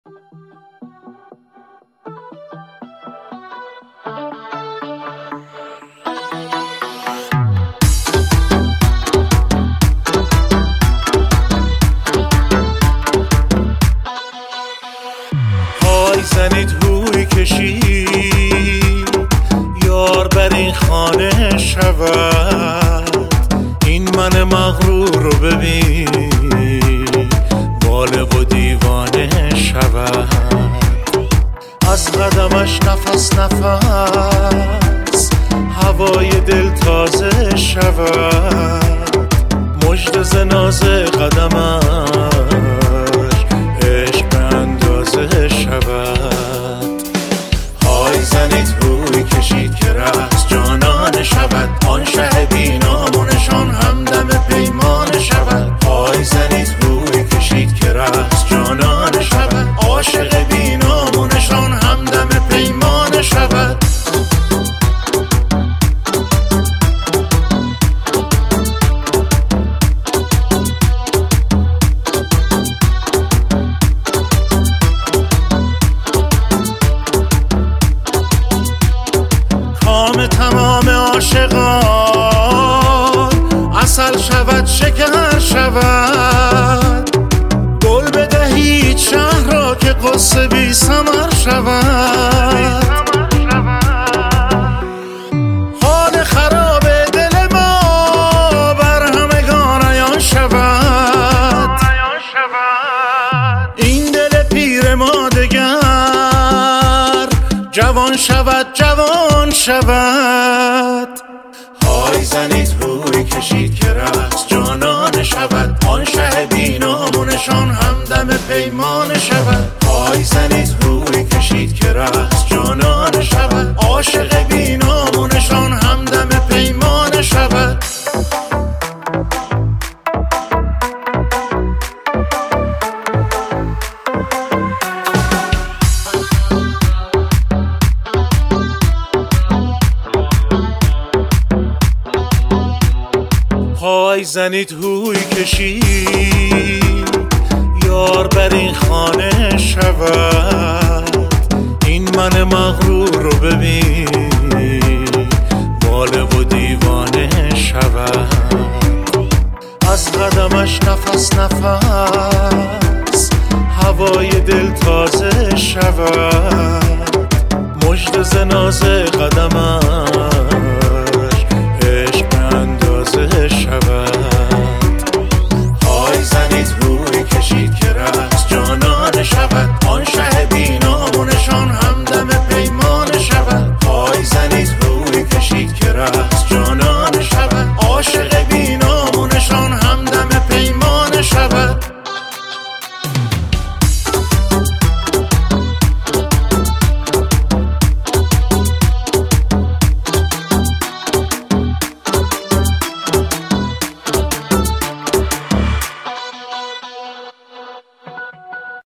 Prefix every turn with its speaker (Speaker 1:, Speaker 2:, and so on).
Speaker 1: های زنید هوی کشید یار بر این خانه شود، این من مغرور رو ببین بالغ و دیوانه شود. از قدمش نفس نفس هوای دل تازه شود، مژده ز ناز قدمش عشق به اندازه شود. های زنید هوی کشید که رقص جانانه شود، آن شه بینامونشان همدم پیمانه شود. های زنید هوی کشید که رقص جانانه شود، عاشق بینامونشان همدم پیمانه شود. کام تمام عاشقان عسل شود شکر شود، گل بدهید شهر را که قصه بی ثمر شود. حال خراب دل ما بر همگان عیان شود، این دل پیر ما دگر جوان شود جوان شود. های زنید هوی کشید که رقص جانانه شود، آن شه بینامونشان همدم پیمانه شود. های زنید هوی کشید که رقص جانانه شود، عاشق بینامونشان همدم پیمانه شود. های زنید هوی کشید یار بر این خانه شود، این من مغرور رو ببین بالغ و دیوانه شود. از قدمش نفس نفس هوای دل تازه شود، مژده ز ناز قدمش